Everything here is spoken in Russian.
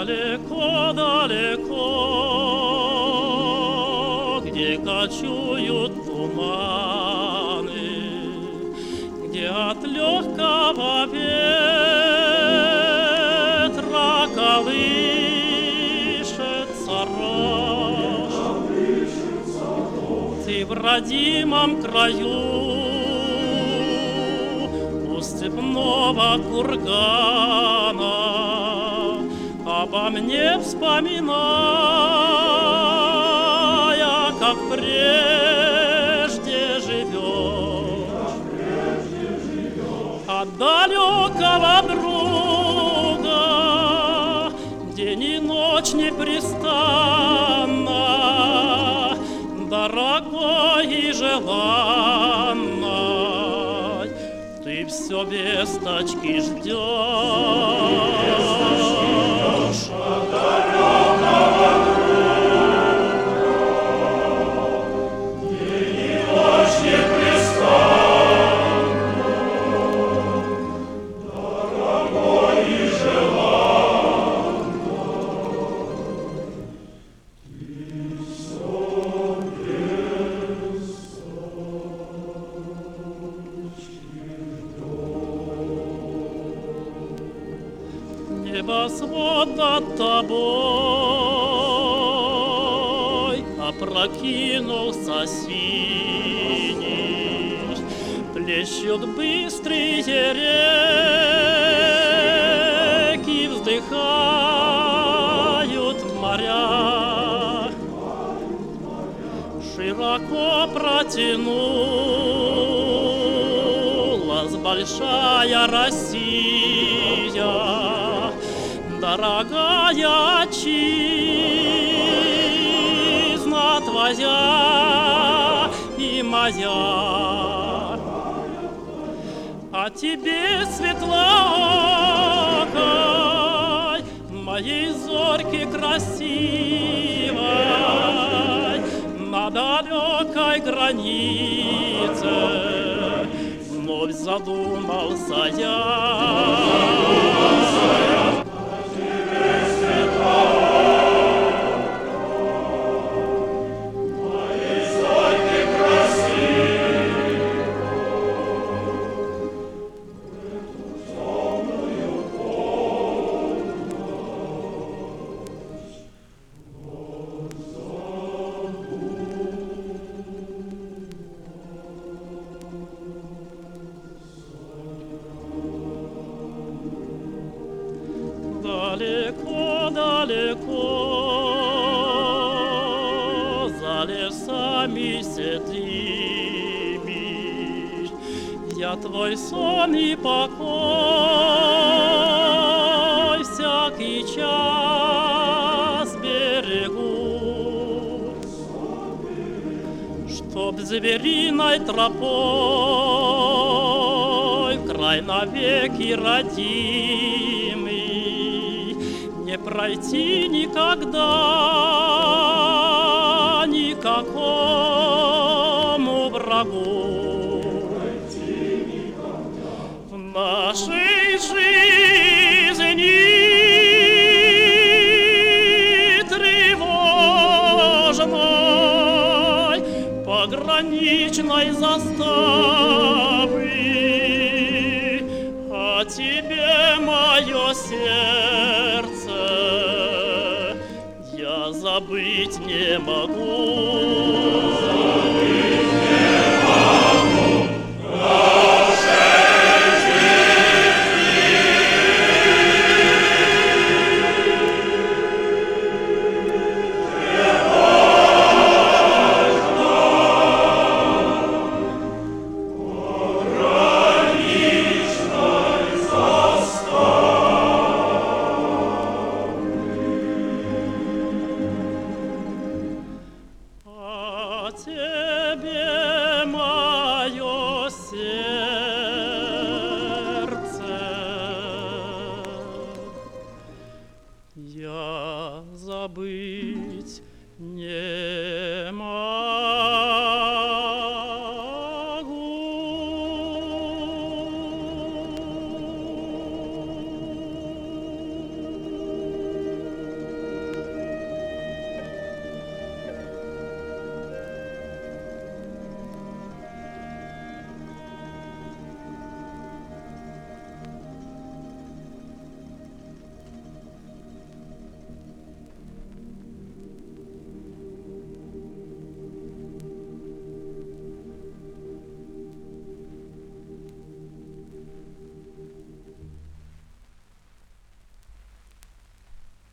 Далеко-далеко, где кочуют туманы, где от легкого ветра колышется рожь. Ты в родимом краю у степного кургана обо мне вспоминая, как прежде живешь, от далекого друга день и ночь непрестанно, дорогой и желанной, ты все весточки ждешь. Небосвод над тобой опрокинулся синий, плещут быстрые реки, вздыхают в морях. Широко протянулась большая Россия, дорогая отчизна твоя и моя. А тебе, светлоокой, моей зорьки красивой, на далекой границе вновь задумался я. Далеко-далеко за лесами седыми я твой сон и покой всякий час берегу, чтоб звериной тропой в край навеки родимый не пройти никогда никакому врагу. В нашей жизни тревожной пограничной заставы о тебе мое сердце я забыть не могу.